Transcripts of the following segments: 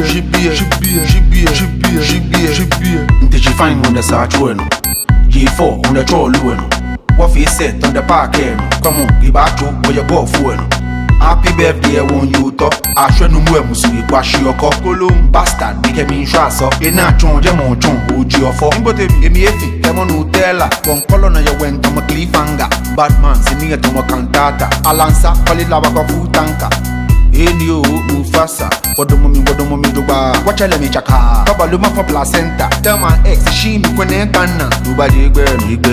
She fine on the search when G4 on the troll when what face set on the park end. Come on, give back to where you go for. Happy birthday when you talk. I should know where Musu Washi or Cocolum bastard became in Shasso. In a chon, Jamon Chon, Uji or for him, but if you come on, Utella, one colonel you went to my cliffhanger. Batman, singing to my cantata. Alansa, Palilava Futanka. Enyo Mufasa, what the mommy do ba? Watch let me chaka. Kabaluma for placenta. Tell my ex, she me when I can. Duba Jigben.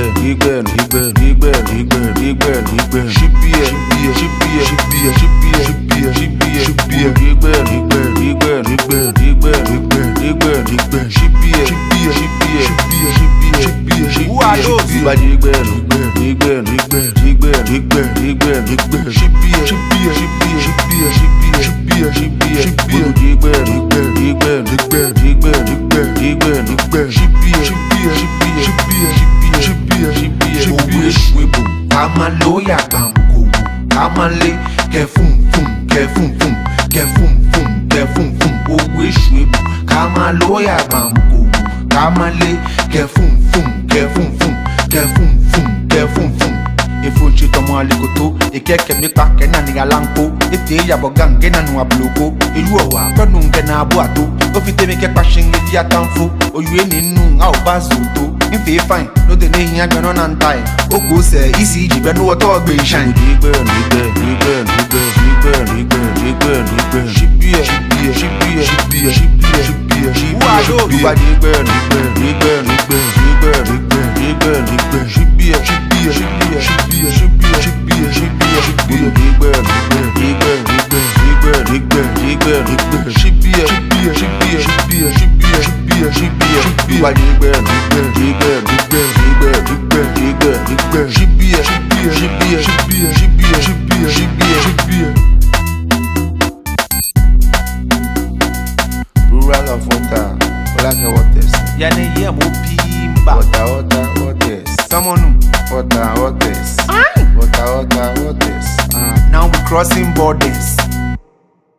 Who are those? Duba I'm a lawyer, I'm a lay, kefum fum, kefum fum, kefum fum, kefum fum. Oh, wish we come a lawyer, I'm a lay, kefum fum, kefum fum, kefum fum, kefum fum. If you cheat on my licoto, a cake can make back and a lampo. If they have a gang, get a new bloco. If you are running can a boato, if you make a passion with your tanfo, or you ain't in how bazuto. If you find no the name you're on untie. Oh, go say easy, but no at all be shine. Rural of water, waters. Yana ye mo pimba. Waters. Someone waters. Waters. Now we crossing borders.